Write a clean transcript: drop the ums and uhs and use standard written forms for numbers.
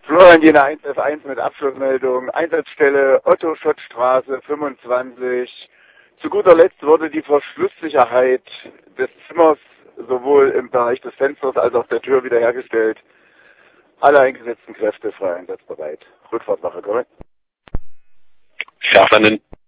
Florian Jena 1F1 mit Abschlussmeldung. Einsatzstelle Otto-Schott-Straße 25. Zu guter Letzt wurde die Verschlusssicherheit des Zimmers sowohl im Bereich des Fensters als auch der Tür wiederhergestellt. Alle eingesetzten Kräfte frei einsatzbereit. Rückfahrtwache, korrekt? Scharf an den